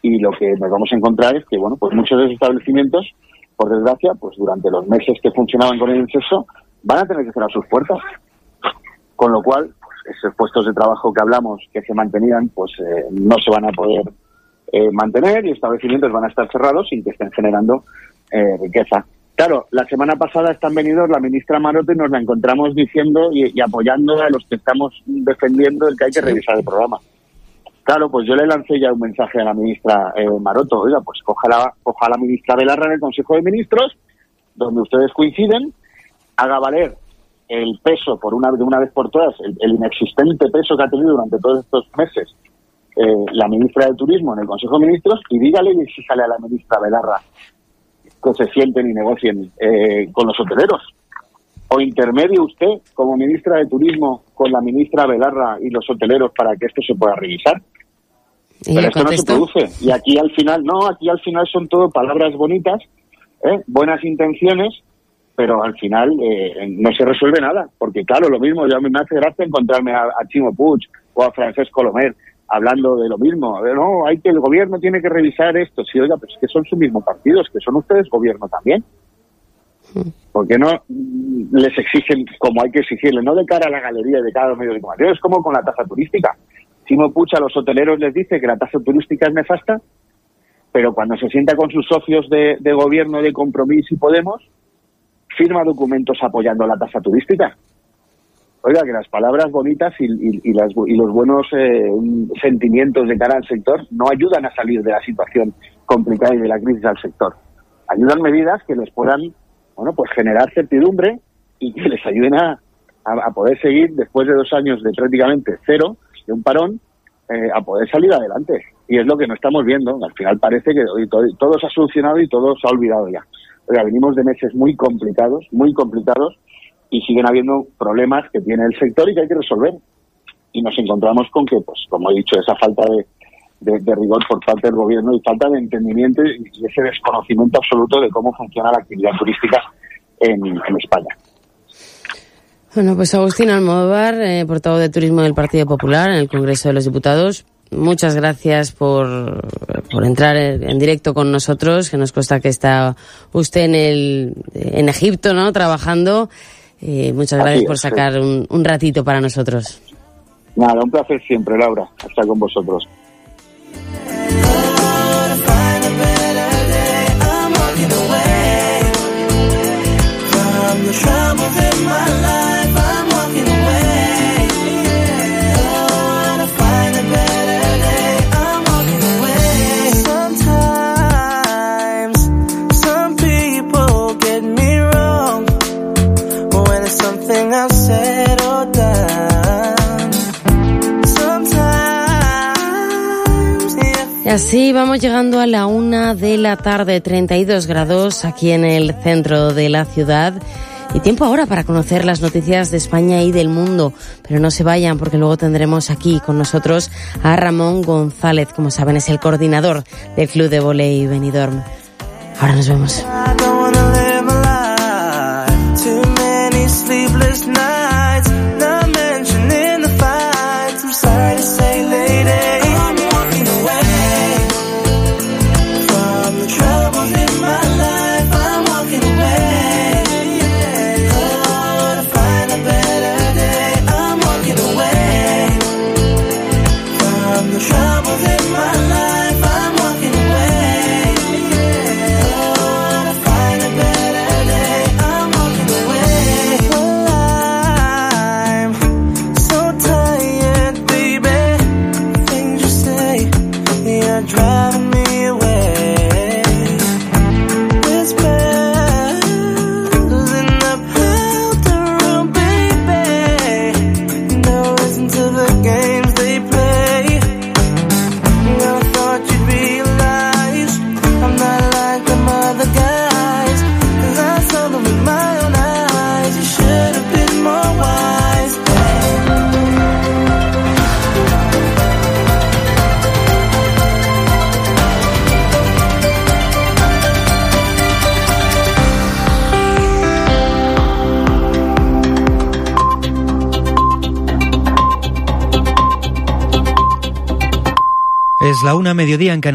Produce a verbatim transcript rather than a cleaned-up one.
y lo que nos vamos a encontrar es que, bueno, pues muchos de esos establecimientos, por desgracia, pues durante los meses que funcionaban con el inceso, van a tener que cerrar sus puertas. Con lo cual, pues, esos puestos de trabajo que hablamos que se mantenían, pues eh, no se van a poder eh, mantener y establecimientos van a estar cerrados sin que estén generando eh, riqueza. Claro, la semana pasada están venidos la ministra Maroto y nos la encontramos diciendo y, y apoyando a los que estamos defendiendo el que hay que revisar el programa. Claro, pues yo le lancé ya un mensaje a la ministra eh, Maroto. Oiga, pues coja la, coja a la ministra Belarra en el Consejo de Ministros, donde ustedes coinciden, haga valer el peso, por una de una vez por todas, el, el inexistente peso que ha tenido durante todos estos meses eh, la ministra de Turismo en el Consejo de Ministros, y dígale y si sale a la ministra Belarra que se sienten y negocien eh, con los hoteleros. O intermedie usted, como ministra de Turismo, con la ministra Belarra y los hoteleros para que esto se pueda revisar. Pero esto no se produce. Y aquí al final, no, aquí al final son todo palabras bonitas, ¿eh? buenas intenciones, pero al final eh, no se resuelve nada. Porque claro, lo mismo, yo me hace gracia encontrarme a, a Chimo Puig o a Francesc Colomer hablando de lo mismo. No, hay que el gobierno tiene que revisar esto. Sí, oiga, pues es que son su mismo partido, es que son ustedes gobierno también. ¿Por qué no les exigen como hay que exigirles? No de cara a la galería y de cara a los medios de comunicación. Es como con la tasa turística. Chimo Puig a los hoteleros les dice que la tasa turística es nefasta, pero cuando se sienta con sus socios de, de gobierno de Compromís y Podemos, firma documentos apoyando la tasa turística. Oiga, que las palabras bonitas y, y, y, las, y los buenos eh, sentimientos de cara al sector no ayudan a salir de la situación complicada y de la crisis al sector. Ayudan medidas que les puedan, bueno, pues generar certidumbre y que les ayuden a, a, a poder seguir después de dos años de prácticamente cero, de un parón, eh, a poder salir adelante. Y es lo que no estamos viendo. Al final parece que hoy todo, todo se ha solucionado y todo se ha olvidado ya. Oiga, venimos de meses muy complicados, muy complicados, y siguen habiendo problemas que tiene el sector y que hay que resolver. Y nos encontramos con que, pues como he dicho, esa falta de, de, de rigor por parte del gobierno y falta de entendimiento y ese desconocimiento absoluto de cómo funciona la actividad turística en, en España. Bueno, pues Agustín Almodóvar, eh, portavoz de Turismo del Partido Popular en el Congreso de los Diputados, muchas gracias por, por entrar en directo con nosotros, que nos consta que está usted en el en Egipto, ¿no?, trabajando. Eh, muchas gracias por sacar un, un ratito para nosotros. Nada, un placer siempre, Laura, estar con vosotros. Y así vamos llegando a la una de la tarde, treinta y dos grados aquí en el centro de la ciudad. Y tiempo ahora para conocer las noticias de España y del mundo. Pero no se vayan, porque luego tendremos aquí con nosotros a Ramón González. Como saben, es el coordinador del Club de Vóley Benidorm. Ahora nos vemos. Es la una mediodía en Canarias.